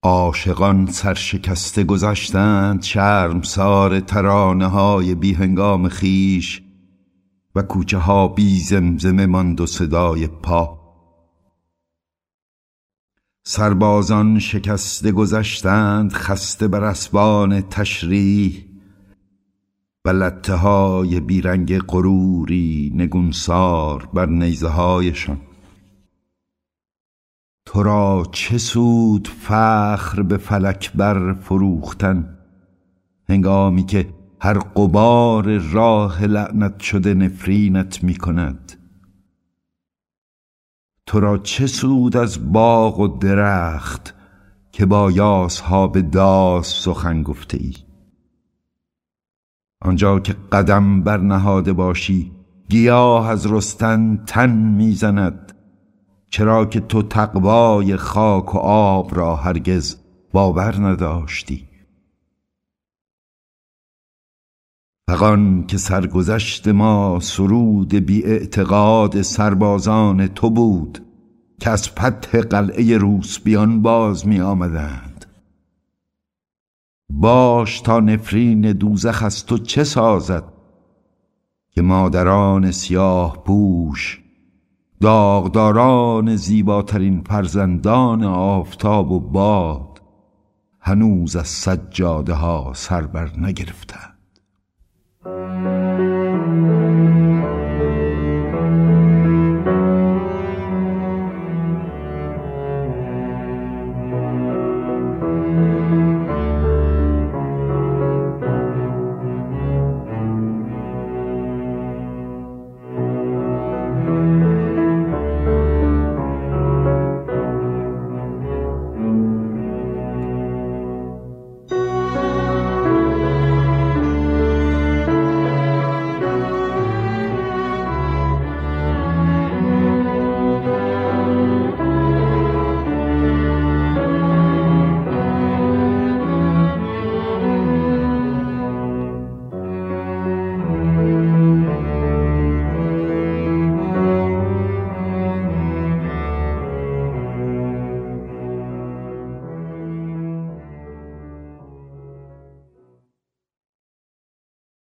عاشقان سرشکسته گذشتند شرمسار ترانه های بی هنگام خیش و کوچه ها بی زمزمه ماند و صدای پا. سربازان شکسته گذشتند خسته بر اسبان تشریح و لته های بیرنگ غروری نگونسار بر نیزه هایشان. تو را چه سود فخر به فلک بر فروختن هنگامی که هر غبار راه لعنت شده نفرینت می کند؟ تو را چه سود از باغ و درخت که با یاسها به داس سخن گفته ای؟ آنجا که قدم برنهاده باشی گیاه از رستن تن میزند، چرا که تو تقوای خاک و آب را هرگز باور نداشتی. فغان که سرگذشت ما سرود بی اعتقاد سربازان تو بود که از فتح قلعه روسپیان باز می آمدند. باش تا نفرین دوزخ از تو چه سازد که مادران سیاه پوش داغداران زیباترین فرزندان آفتاب و باد هنوز از سجاده ها سر بر نگرفتند.